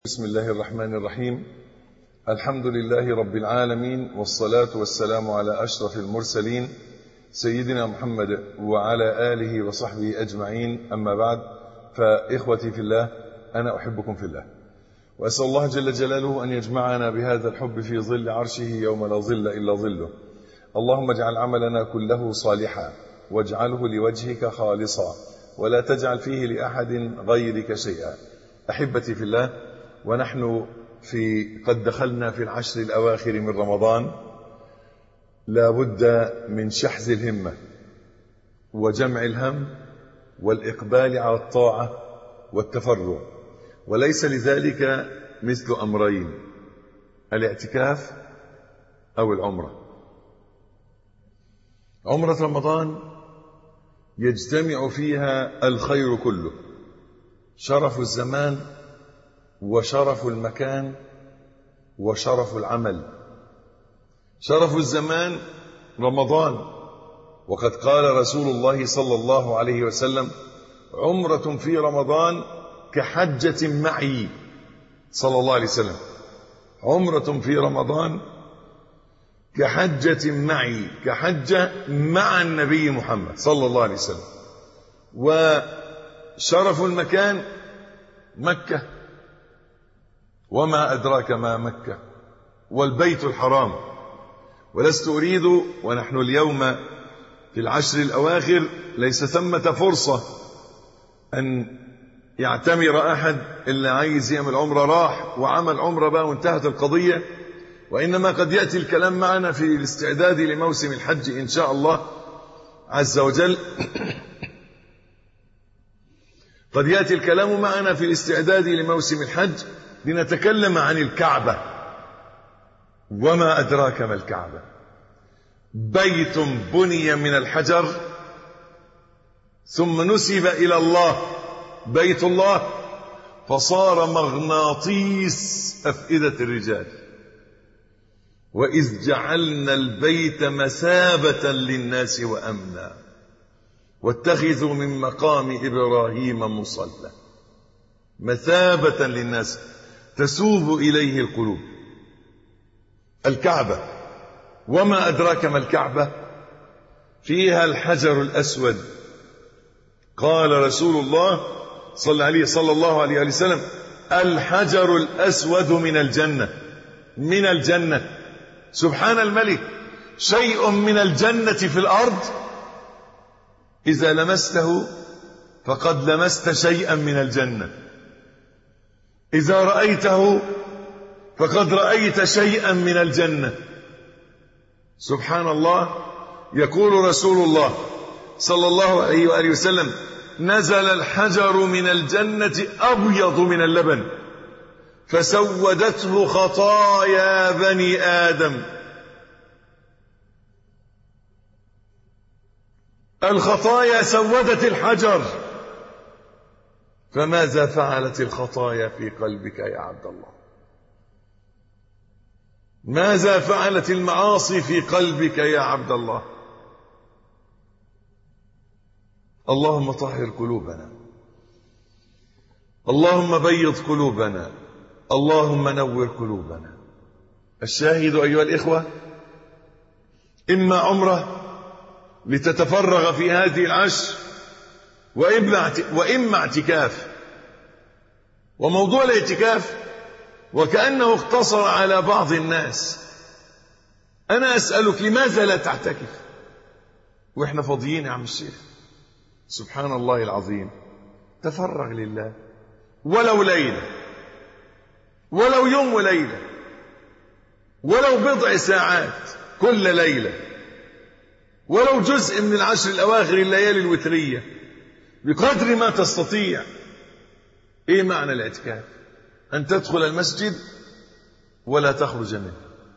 بسم الله الرحمن الرحيم. الحمد لله رب العالمين، والصلاة والسلام على أشرف المرسلين سيدنا محمد وعلى آله وصحبه أجمعين. أما بعد، فإخوتي في الله، أنا أحبكم في الله، وأسأل الله جل جلاله أن يجمعنا بهذا الحب في ظل عرشه يوم لا ظل إلا ظله. اللهم اجعل عملنا كله صالحا، واجعله لوجهك خالصا، ولا تجعل فيه لأحد غيرك شيئا. أحبتي في الله، ونحن قد دخلنا في العشر الأواخر من رمضان، لا بد من شحذ الهمة وجمع الهم والإقبال على الطاعة والتفرغ، وليس لذلك مثل أمرين: الاعتكاف أو العمرة. عمرة رمضان يجتمع فيها الخير كله، شرف الزمان وشرف المكان وشرف العمل. شرف الزمان رمضان، وقد قال رسول الله صلى الله عليه وسلم: عمرة في رمضان كحجة معي. صلى الله عليه وسلم: عمرة في رمضان كحجة معي، كحجة مع النبي محمد صلى الله عليه وسلم. وشرف المكان مكة، وما أدراك ما مكة، والبيت الحرام. ولست أريد ونحن اليوم في العشر الأواخر ليس ثمة فرصة أن يعتمر أحد إلا عايز يعمل عمرة راح وعمل عمرة بقى وانتهت القضية، وإنما قد يأتي الكلام معنا في الاستعداد لموسم الحج إن شاء الله عز وجل. قد يأتي الكلام معنا في الاستعداد لموسم الحج لنتكلم عن الكعبة. وما أدراك ما الكعبة؟ بيت بني من الحجر ثم نسب إلى الله، بيت الله، فصار مغناطيس أفئدة الرجال. وإذ جعلنا البيت مثابة للناس وأمنا واتخذوا من مقام إبراهيم مصلى. مثابة للناس تسوب إليه القلوب. الكعبة، وما أدراك ما الكعبة؟ فيها الحجر الأسود. قال رسول الله صلى الله عليه وسلم: الحجر الأسود من الجنة، من الجنة. سبحان الملك، شيء من الجنة في الأرض إذا لمسته فقد لمست شيئا من الجنة، إذا رأيته فقد رأيت شيئا من الجنة. سبحان الله. يقول رسول الله صلى الله عليه وآله وسلم: نزل الحجر من الجنة أبيض من اللبن فسودته خطايا بني آدم. الخطايا سودت الحجر، فماذا فعلت الخطايا في قلبك يا عبد الله؟ ماذا فعلت المعاصي في قلبك يا عبد الله؟ اللهم طهر قلوبنا، اللهم بيض قلوبنا، اللهم نور قلوبنا. الشاهد أيها الإخوة، إما عمرة لتتفرغ في هذه العشر، وإما اعتكاف. وموضوع الاعتكاف وكأنه اقتصر على بعض الناس. أنا أسألك: لماذا لا تعتكف وإحنا فاضيين يا عم الشيخ؟ سبحان الله العظيم. تفرغ لله، ولو ليلة، ولو يوم وليلة، ولو بضع ساعات كل ليلة، ولو جزء من العشر الأواخر الليالي الوترية، بقدر ما تستطيع. إيه معنى الاعتكاف؟ أن تدخل المسجد ولا تخرج منه،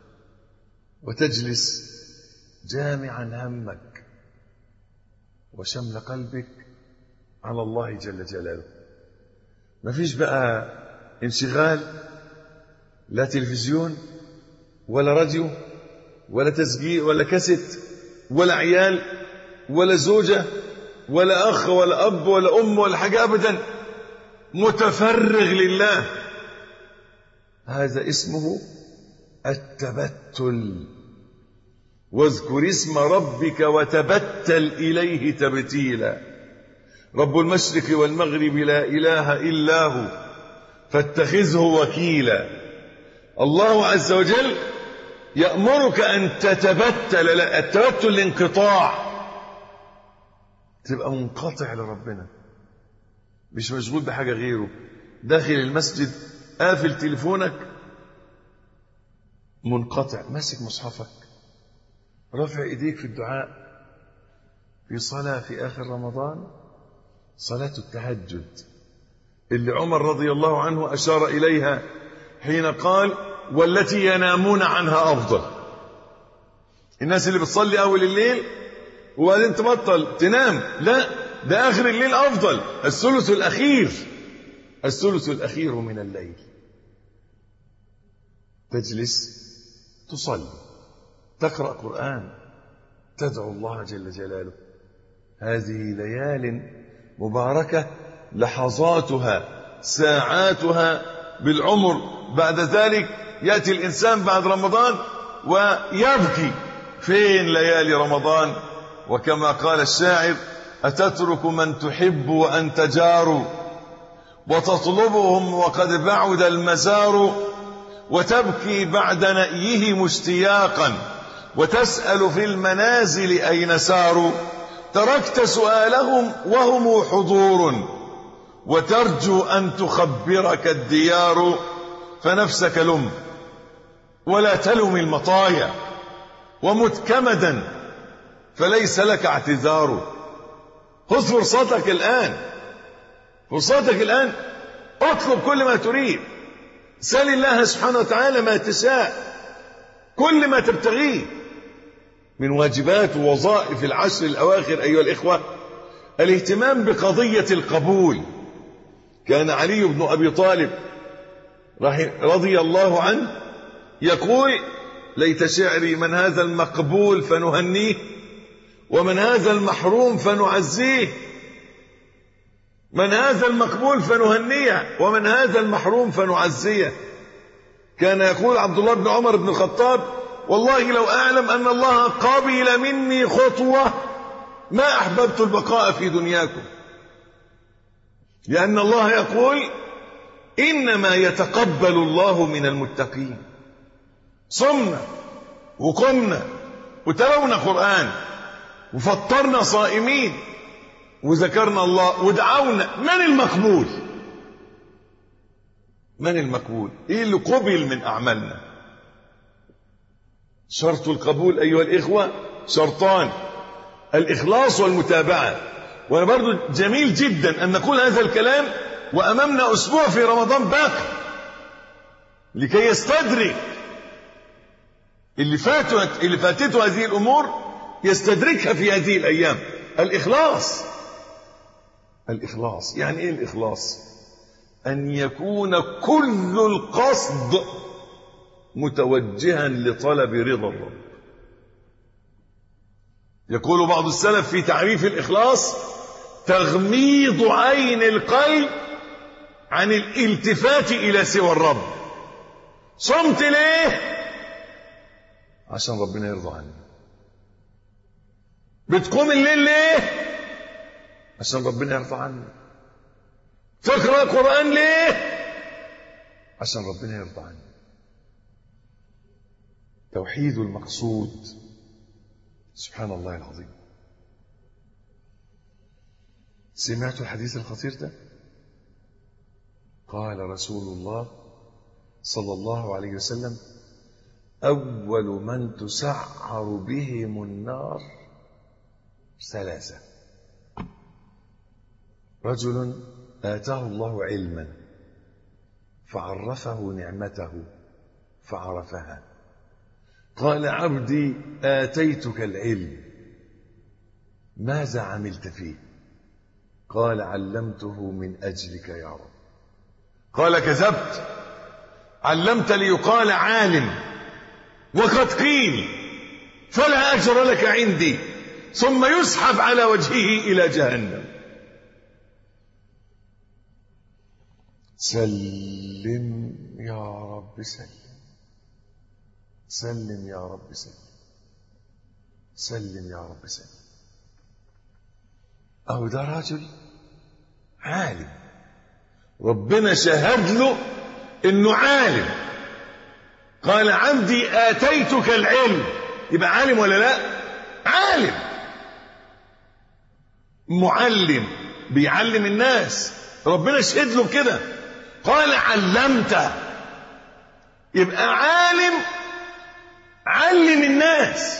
وتجلس جامعا همك وشمل قلبك على الله جل جلاله. ما فيش بقى انشغال، لا تلفزيون ولا راديو ولا تسجيل ولا كاسيت ولا عيال ولا زوجة ولا أخ ولا أب ولا أم ولا حاجة أبدا. متفرغ لله، هذا اسمه التبتل. واذكر اسم ربك وتبتل إليه تبتيلا. رب المشرق والمغرب لا إله إلا هو فاتخذه وكيلا. الله عز وجل يأمرك أن تتبتل. لا، التبتل الانقطاع، تبقى منقطع لربنا، مش مشغول بحاجة غيره. داخل المسجد قافل تليفونك، منقطع، ماسك مصحفك، رافع ايديك في الدعاء. في صلاة في آخر رمضان، صلاة التهجد اللي عمر رضي الله عنه أشار إليها حين قال: والتي ينامون عنها أفضل. الناس اللي بتصلي أول الليل وبعدين تبطل تنام، لا، ده آخر الليل أفضل، الثلث الأخير، الثلث الأخير من الليل. تجلس تصلي، تقرأ قرآن، تدعو الله جل جلاله. هذه ليال مباركة، لحظاتها ساعاتها بالعمر. بعد ذلك يأتي الإنسان بعد رمضان ويبكي: فين ليالي رمضان؟ وكما قال الشاعر: أتترك من تحب وأنت جار، وتطلبهم وقد بعد المزار، وتبكي بعد نأيه مشتياقا، وتسأل في المنازل أين ساروا. تركت سؤالهم وهم حضور، وترجو أن تخبرك الديار. فنفسك لم ولا تلم المطايا، ومت كمدا فليس لك اعتذار. خذ فرصتك الآن، فرصتك الآن، اطلب كل ما تريد، سل الله سبحانه وتعالى ما تشاء، كل ما تبتغيه من واجبات ووظائف العشر الأواخر. أيها الإخوة، الاهتمام بقضية القبول. كان علي بن أبي طالب رضي الله عنه يقول: ليت شعري من هذا المقبول فنهنيه، ومن هذا المحروم فنعزيه. من هذا المقبول فنهنيه، ومن هذا المحروم فنعزيه. كان يقول عبد الله بن عمر بن الخطاب: والله لو أعلم أن الله قبل مني خطوة ما أحببت البقاء في دنياكم. لأن الله يقول: إنما يتقبل الله من المتقين. صمنا وقمنا وتلونا قرآن وفطرنا صائمين وذكرنا الله ودعونا. من المقبول؟ من المقبول؟ إيه اللي قبل من أعمالنا؟ شرط القبول أيها الإخوة شرطان: الإخلاص والمتابعة. وأنا برضو جميل جدا أن نقول هذا الكلام وأمامنا أسبوع في رمضان باقي، لكي يستدرك اللي فاتته هذه الأمور، يستدركها في هذه الأيام. الإخلاص. الإخلاص يعني إيه الإخلاص؟ أن يكون كل القصد متوجها لطلب رضا الرب. يقول بعض السلف في تعريف الإخلاص: تغميض عين القلب عن الالتفات إلى سوى الرب. صمت ليه؟ عشان ربنا يرضى عني. بتقوم الليل ليه؟ عشان ربنا يرضى عني. تقرأ القرآن ليه؟ عشان ربنا يرضى عني. توحيد المقصود. سبحان الله العظيم. سمعت الحديث الخطير ده؟ قال رسول الله صلى الله عليه وسلم: أول من تسعر بهم النار ثلاثة: رجل آتاه الله علما فعرفه نعمته فعرفها. قال: عبدي آتيتك العلم ماذا عملت فيه؟ قال: علمته من أجلك يا رب. قال: كذبت، علمت ليقال عالم وقد قيل، فلا أجر لك عندي. ثم يسحب على وجهه إلى جهنم. سلم يا رب سلم، سلم يا رب سلم، سلم يا رب سلم. أهو ده رجل عالم، ربنا شهد له إنه عالم. قال عبدي آتيتك العلم، يبقى عالم ولا لا؟ عالم، معلم، بيعلم الناس، ربنا شهد له كده. قال علمت، يبقى عالم، علم الناس،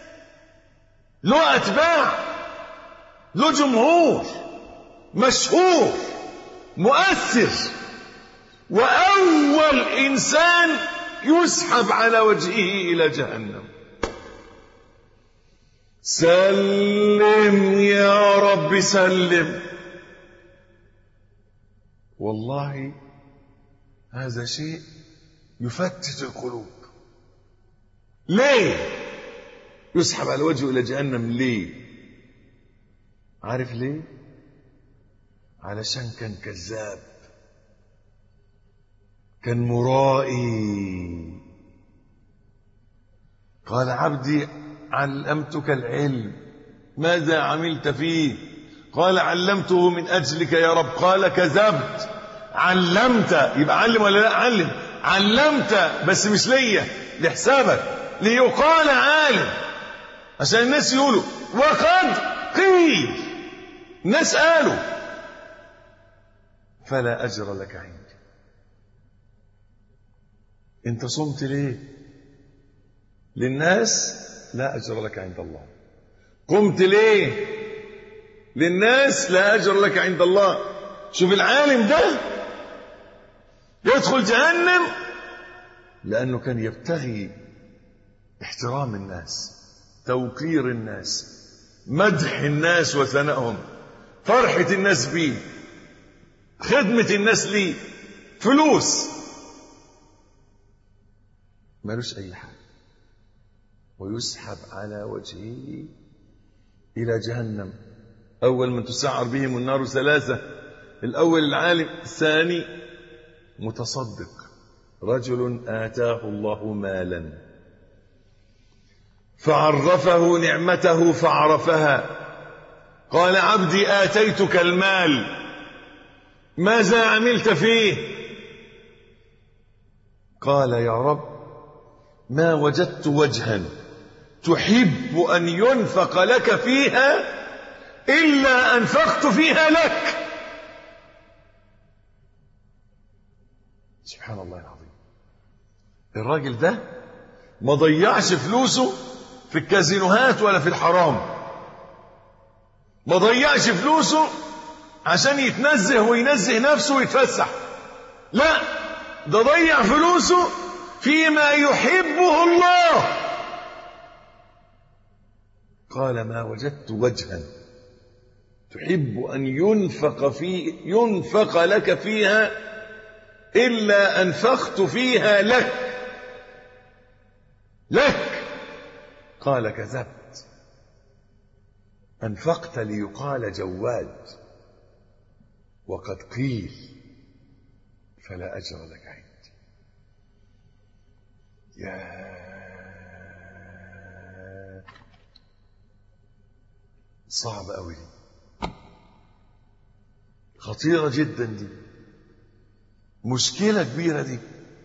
له أتباع، له جمهور، مشهور، مؤثر، وأول إنسان يسحب على وجهه إلى جهنم. سلم يا رب سلم. والله هذا شيء يفتت القلوب. ليه يسحب على وجهه إلى جهنم؟ ليه؟ عارف ليه؟ علشان كان كذاب، كان مرائي. قال عبدي علمتك العلم، ماذا عملت فيه؟ قال علمته من أجلك يا رب. قال كذبت. علمت، يبقى علم ولا لا؟ علم. علمت بس مش ليا، لحسابك، ليقال عالم، عشان الناس يقولوا وقد قيل، الناس قالوا، فلا أجر لك عندي. انت صمت ليه؟ للناس؟ لا أجر لك عند الله. قمت ليه؟ للناس؟ لا أجر لك عند الله. شوف العالم ده يدخل جهنم لأنه كان يبتغي احترام الناس، توقير الناس، مدح الناس وثنائهم، فرحة الناس بيه، خدمة الناس ليه، فلوس، مالوش أي حاجة، ويسحب على وجهه إلى جهنم. أول من تسعر بهم النار ثلاثة: الأول العالم، الثاني متصدق، رجل آتاه الله مالا فعرفه نعمته فعرفها. قال عبدي آتيتك المال، ماذا عملت فيه؟ قال يا رب ما وجدت وجها تحب أن ينفق لك فيها إلا أنفقت فيها لك. سبحان الله العظيم. الراجل ده ما ضيعش فلوسه في الكازينوهات ولا في الحرام، ما ضيعش فلوسه عشان يتنزه وينزه نفسه ويتفسح، لا، ده ضيع فلوسه فيما يحبه الله. قال ما وجدت وجها تحب أن ينفق لك فيها إلا أنفقت فيها لك. قال كذبت، أنفقت ليقال جواد، وقد قيل فلا أجر لك عندي. يا صعب أوي، خطيرة جدا دي، مشكلة كبيرة دي.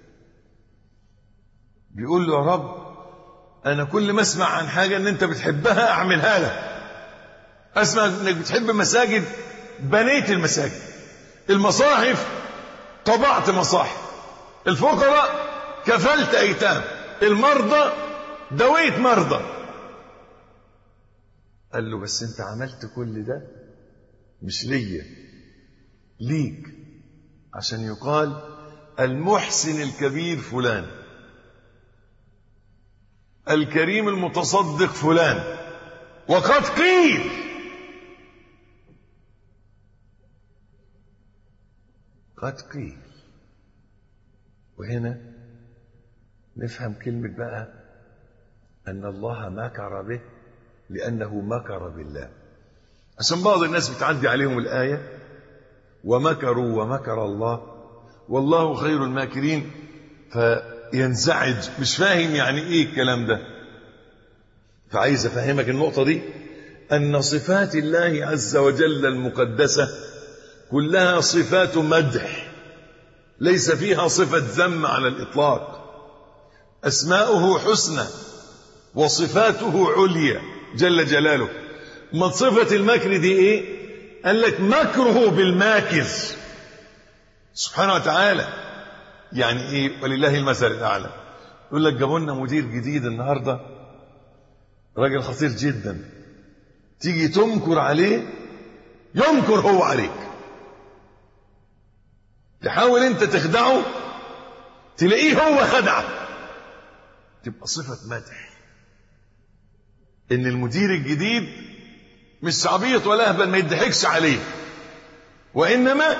بيقول له يا رب أنا كل ما أسمع عن حاجة أن أنت بتحبها أعملها لك. أسمع أنك بتحب مساجد، بنيت المساجد، المصاحف طبعت مصاحف، الفقراء كفلت أيتام، المرضى دويت مرضى. قال له بس أنت عملت كل ده مش ليا، ليك، عشان يقال المحسن الكبير فلان، الكريم المتصدق فلان، وقد قيل. قد قيل. وهنا نفهم كلمة بقى أن الله مكر به لأنه مكر بالله. عشان بعض الناس بتعدي عليهم الآية ومكروا ومكر الله والله خير الماكرين، فينزعج، مش فاهم يعني ايه الكلام ده. فعايز افهمك النقطة دي، ان صفات الله عز وجل المقدسة كلها صفات مدح، ليس فيها صفة ذم على الإطلاق. أسماؤه حسنى وصفاته عليا جل جلاله. من صفة المكر دي ايه؟ قال لك مكره بالماكر سبحانه وتعالى. يعني ايه؟ ولله المثل الأعلى. يقول لك جابوا لنا مدير جديد النهارده، راجل خطير جدا، تيجي تمكر عليه يمكر هو عليك. تحاول انت تخدعه تلاقيه هو خدعك. تبقى صفة مدح ان المدير الجديد مش عبيط ولا اهبل، ما يضحكش عليه، وانما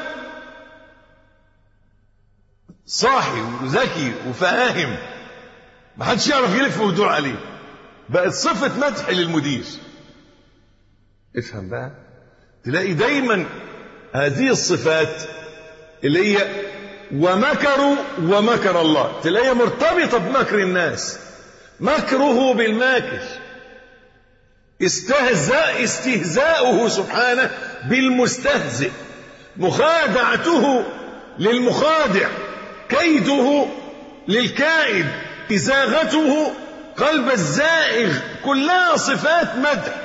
صاحي وذكي وفاهم، ما حدش يعرف يلف ويدور عليه. بقت صفة مدح للمدير. افهم بقى، تلاقي دايما هذه الصفات اللي هي ومكروا ومكر الله، تلاقيها مرتبطة بمكر الناس. مكره بالماكر، استهزاؤه سبحانه بالمستهزئ، مخادعته للمخادع، كيده للكائد، إزاغته قلب الزائغ، كلها صفات مدح.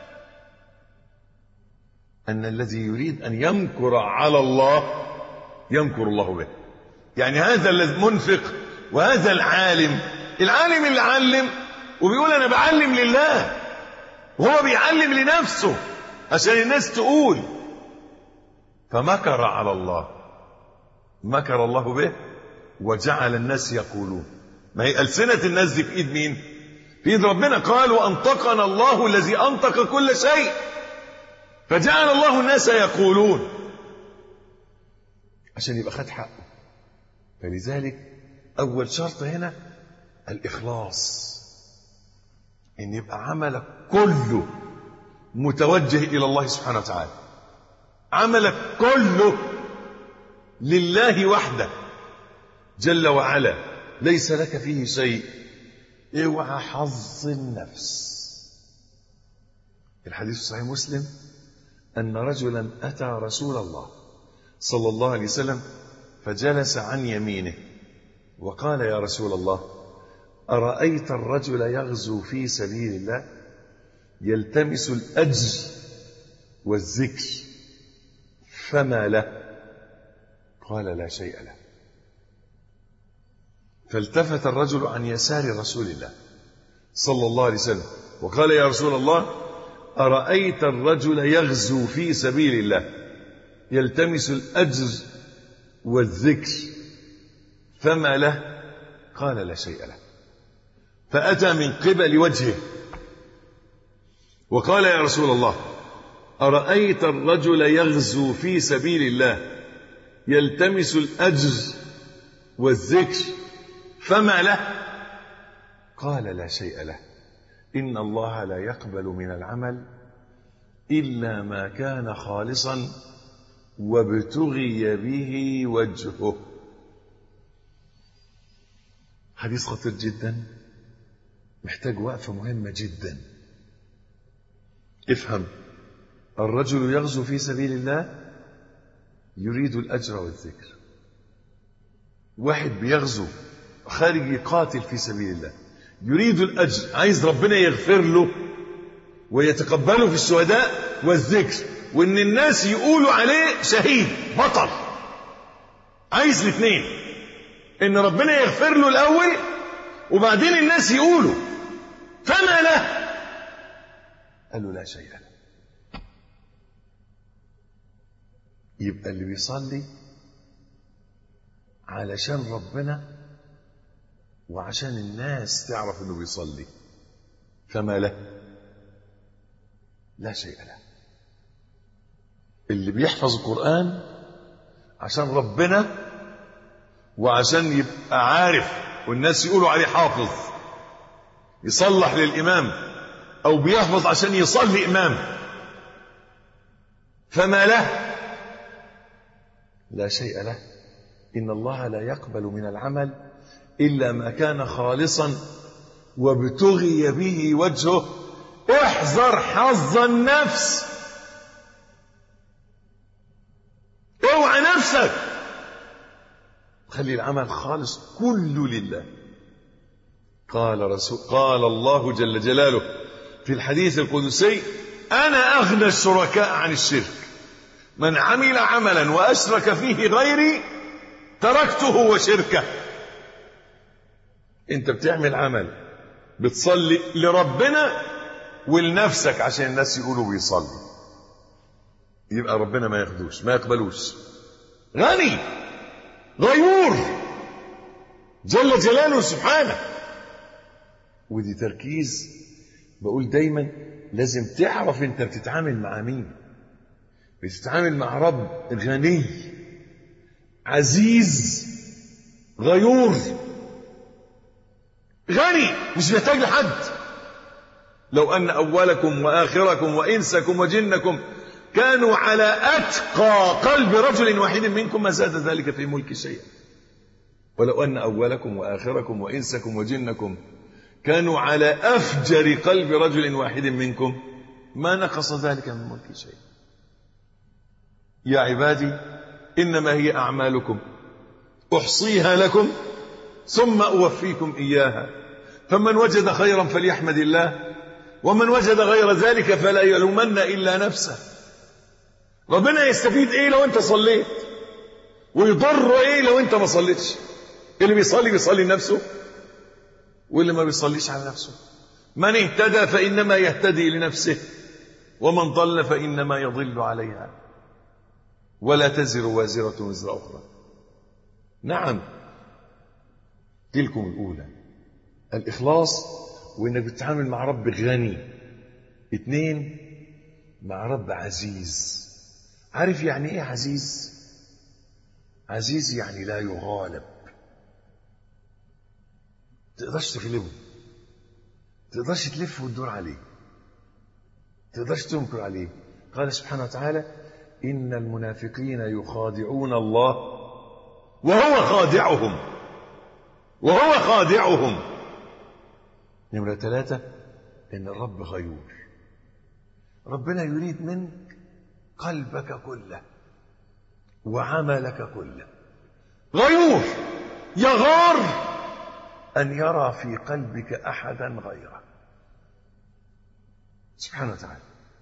أن الذي يريد أن يمكر على الله يمكر الله به. يعني هذا المنفق وهذا العالم اللي علم وبيقول أنا بعلم لله، وهو بيعلم لنفسه عشان الناس تقول، فمكر على الله، مكر الله به وجعل الناس يقولون. ما هي ألسنة الناس دي في إيد مين؟ في إيد ربنا. قال وأنطقنا الله الذي أنطق كل شيء، فجعل الله الناس يقولون عشان يبقى خد حقه. فلذلك أول شرط هنا الإخلاص، إن يبقى عملك كله متوجه إلى الله سبحانه وتعالى، عملك كله لله وحده جل وعلا، ليس لك فيه شيء. اوعى حظ النفس. الحديث صحيح مسلم أن رجلا أتى رسول الله صلى الله عليه وسلم فجلس عن يمينه وقال يا رسول الله، أرأيت الرجل يغزو في سبيل الله يلتمس الأجر والذكر فما له؟ قال لا شيء له. فالتفت الرجل عن يسار رسول الله صلى الله عليه وسلم وقال يا رسول الله، أرأيت الرجل يغزو في سبيل الله يلتمس الأجر والذكر فما له؟ قال لا شيء له. فأتى من قبل وجهه وقال يا رسول الله، أرأيت الرجل يغزو في سبيل الله يلتمس الأجر والذكر فما له؟ قال لا شيء له. إن الله لا يقبل من العمل إلا ما كان خالصا وابتغي به وجهه. حديث خطير جدا، محتاج وقفة مهمة جدا. افهم، الرجل يغزو في سبيل الله يريد الأجر والذكر. واحد بيغزو خارج يقاتل في سبيل الله يريد الأجر، عايز ربنا يغفر له ويتقبله في الشهداء والذكر، وإن الناس يقولوا عليه شهيد بطل. عايز الاثنين، إن ربنا يغفر له الأول وبعدين الناس يقولوا. فما له؟ قالوا لا شيء له. يبقى اللي بيصلي علشان ربنا وعشان الناس تعرف انه بيصلي، فما له؟ لا شيء له. اللي بيحفظ القرآن عشان ربنا وعشان يبقى عارف والناس يقولوا عليه حافظ يصلح للإمام، أو بيحفظ عشان يصلي إمام، فما له؟ لا شيء له. إن الله لا يقبل من العمل إلا ما كان خالصا وابتغي به وجهه. احذر حظ النفس، اوعى نفسك، خلي العمل خالص كله لله. قال الله جل جلاله في الحديث القدسي: أنا أغنى الشركاء عن الشرك، من عمل عملا وأشرك فيه غيري تركته وشركه. انت بتعمل عمل بتصلي لربنا ولنفسك عشان الناس يقولوا بيصلي، يبقى ربنا ما ياخدوش، ما يقبلوش. غني غيور جل جلاله سبحانه. ودي تركيز. بقول دايما لازم تعرف انت بتتعامل مع مين. بتتعامل مع رب غني عزيز غيور، غني مش محتاج لحد. لو أن أولكم وآخركم وإنسكم وجنكم كانوا على أتقى قلب رجل واحد منكم ما زاد ذلك في ملك شيئا. ولو أن أولكم وآخركم وإنسكم وجنكم كانوا على أفجر قلب رجل واحد منكم ما نقص ذلك من ملك شيئا. يا عبادي إنما هي أعمالكم أحصيها لكم ثم أوفيكم إياها، فمن وجد خيرا فليحمد الله، ومن وجد غير ذلك فلا يلومن إلا نفسه. ربنا يستفيد إيه لو أنت صليت، ويضر إيه لو أنت ما صليتش؟ اللي بيصلي لنفسه، واللي ما بيصليش على نفسه. من اهتدى فإنما يهتدي لنفسه، ومن ضل فإنما يضل عليها، ولا تزر وازرة وزر أخرى. نعم، تلكم الأولى الإخلاص، وإنك بتتعامل مع رب غني. 2 مع رب عزيز. عارف يعني إيه عزيز؟ عزيز يعني لا يغالب، تقدرش تغلبه، تقدرش تلف وتدور عليه، تقدرش تنكر عليه. قال سبحانه وتعالى: إن المنافقين يخادعون الله وهو خادعهم. نمرة 3 إن الرب غيور. ربنا يريد منك قلبك كله وعملك كله. غيور يغار أن يرى في قلبك أحدا غيره سبحانه وتعالى.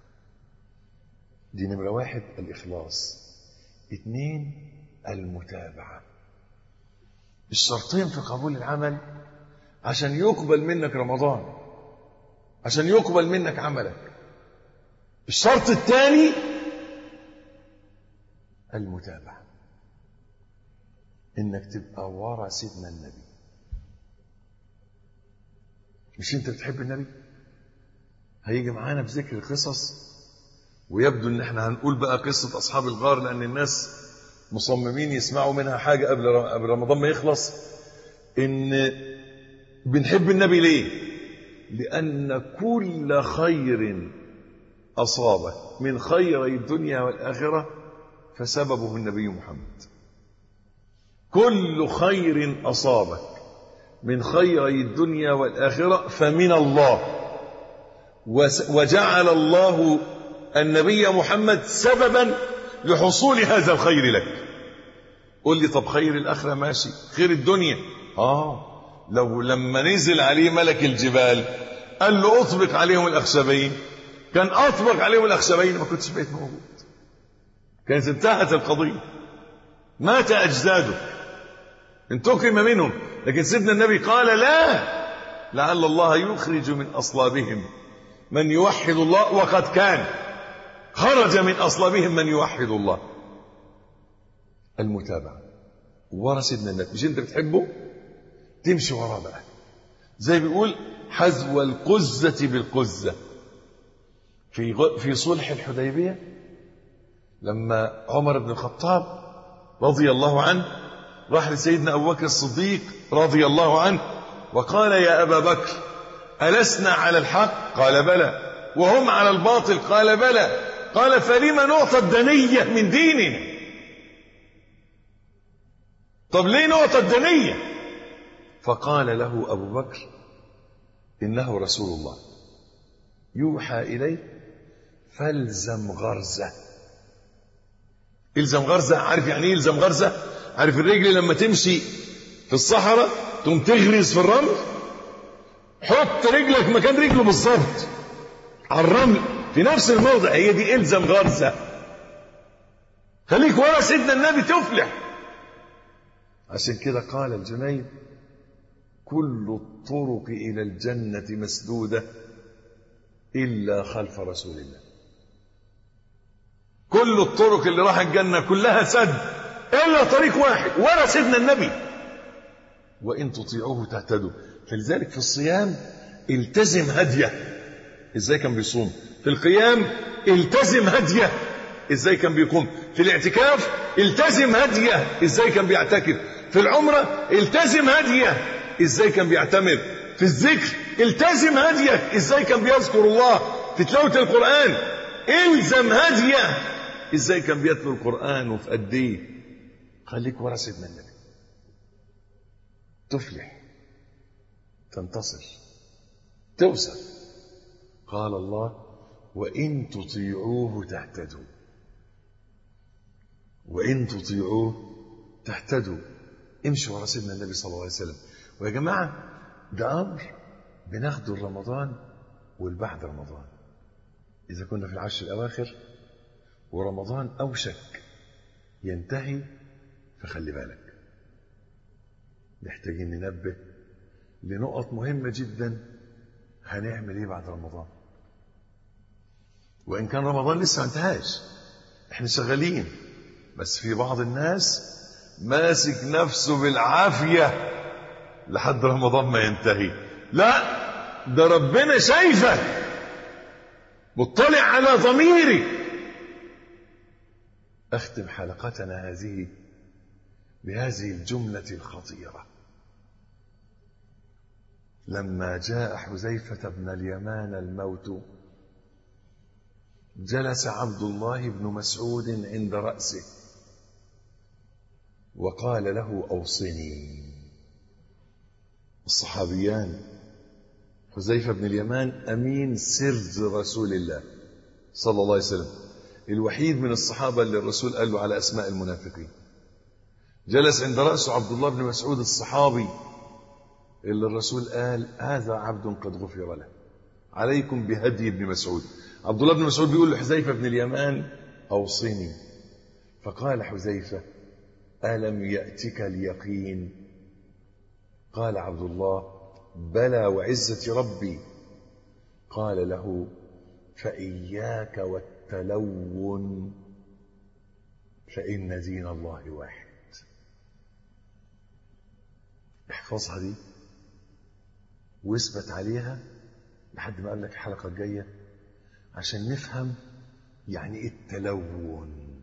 دي نمرة 1 الإخلاص. 2 المتابعة. الشرطين في قبول العمل عشان يقبل منك رمضان، عشان يقبل منك عملك. الشرط الثاني المتابعة، انك تبقى ورا سيدنا النبي. مش انت بتحب النبي؟ هيجي معانا بذكر القصص، ويبدو ان احنا هنقول بقى قصة اصحاب الغار، لان الناس مصممين يسمعوا منها حاجة قبل رمضان ما يخلص. ان بنحب النبي ليه؟ لان كل خير اصابك من خيري الدنيا والاخرة فسببه النبي محمد. كل خير اصابك من خيري الدنيا والاخرة فمن الله، وجعل الله النبي محمد سببا لحصول هذا الخير لك. قل لي طب خير الآخرة ماشي، خير الدنيا لو لما نزل عليه ملك الجبال قال له أطبق عليهم الأخشبين، كان أطبق عليهم الأخشبين ما كنتش بقيت موجود، كانت انتهت القضية، مات أجدادك ان تكرم منهم. لكن سيدنا النبي قال لا، لعل الله يخرج من أصلابهم من يوحد الله، وقد كان خرج من أصلابهم من يوحد الله. المتابعة ورا سيدنا النبي. مش انت بتحبه؟ تمشي وراه بقى، زي بيقول حذو القزة بالقزة. في صلح الحديبية لما عمر بن الخطاب رضي الله عنه راح لسيدنا أبو بكر الصديق رضي الله عنه وقال: يا أبا بكر ألسنا على الحق؟ قال بلى. وهم على الباطل؟ قال بلى. قال: فلما نعطى الدنية من ديننا؟ طب ليه نعطى الدنية؟ فقال له أبو بكر إنه رسول الله يوحى إليه فالزم غرزة. الزم غرزة، عارف يعني ايه الزم غرزة؟ عارف الرجل لما تمشي في الصحراء تقوم تغرز في الرمل؟ حط رجلك مكان رجله بالظبط على الرمل في نفس الموضع، هي دي الزم غرزة. خليك ورا سيدنا النبي تفلح. عشان كده قال الجنيد كل الطرق إلى الجنة مسدودة إلا خلف رسول الله. كل الطرق اللي راح الجنة كلها سد إلا طريق واحد ورا سيدنا النبي، وإن تطيعوه تهتدوا. فلذلك في الصيام التزم هديه. إزاي كان بيصوم؟ في القيام التزم هديه. إزاي كان بيقوم؟ في الاعتكاف التزم هديه. إزاي كان بيعتكف؟ في العمرة التزم هديه. إزاي كان بيعتمر؟ في الذكر التزم هديه. إزاي كان بيذكر الله؟ في تلاوة القرآن الزم هديه. إزاي كان بيتلو القرآن وفي قد ايه؟ خليك ورا سيدنا النبي تفلح، تنتصر، توصل. قال الله وإن تطيعوه تهتدوا، وإن تطيعوه تهتدوا. امشوا ورا سيدنا النبي صلى الله عليه وسلم. ويا جماعة ده أمر بناخده رمضان والبعد رمضان. إذا كنا في العشر الأواخر ورمضان أوشك ينتهي، فخلي بالك، محتاجين ننبه لنقط مهمة جدا. هنعمل ايه بعد رمضان؟ وإن كان رمضان لسه ما انتهاش، احنا شغالين، بس في بعض الناس ماسك نفسه بالعافية لحد رمضان ما ينتهي. لا، ده ربنا شايفك، مطلع على ضميرك. أختم حلقتنا هذه بهذه الجملة الخطيرة. لما جاء حذيفة بن اليمان الموت جلس عبد الله بن مسعود عند رأسه وقال له أوصني. الصحابيان حذيفة بن اليمان أمين سر رسول الله صلى الله عليه وسلم، الوحيد من الصحابة اللي الرسول قال له على أسماء المنافقين. جلس عند رأسه عبد الله بن مسعود الصحابي اللي الرسول قال هذا عبد قد غفر له، عليكم بهدي ابن مسعود. عبد الله بن مسعود بيقول لحذيفة بن اليمان أوصني. فقال حذيفة ألم يأتك اليقين؟ قال عبد الله بلى وعزة ربي. قال له فإياك والتلون فإن دين الله واحد. احفظها دي واثبت عليها لحد ما قال لك الحلقة الجاية عشان نفهم يعني ايه التلون.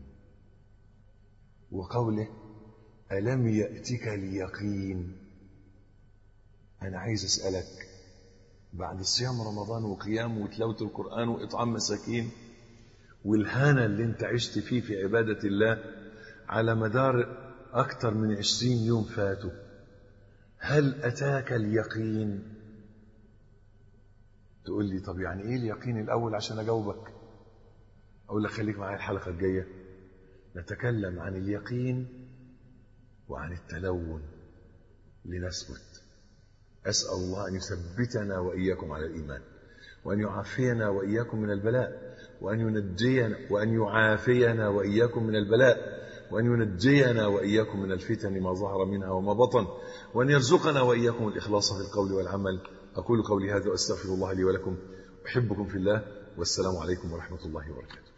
وقوله ألم يأتك اليقين، أنا عايز أسألك بعد صيام رمضان وقيام وتلاوة القرآن وإطعام مساكين والهنا اللي انت عشت فيه في عبادة الله على مدار أكثر من 20 يوم فاتوا، هل أتاك اليقين؟ تقول لي طب يعني إيه اليقين الأول عشان أجاوبك؟ أقول لك خليك معايا الحلقة الجاية نتكلم عن اليقين وعن التلون لنثبت. أسأل الله أن يثبتنا وإياكم على الإيمان، وأن يعافينا وإياكم من البلاء، وأن ينجينا وأن يعافينا وإياكم من البلاء، وأن ينجينا وإياكم من الفتن ما ظهر منها وما بطن، وأن يرزقنا وإياكم الإخلاص في القول والعمل. أقول قولي هذا وأستغفر الله لي ولكم. أحبكم في الله، والسلام عليكم ورحمة الله وبركاته.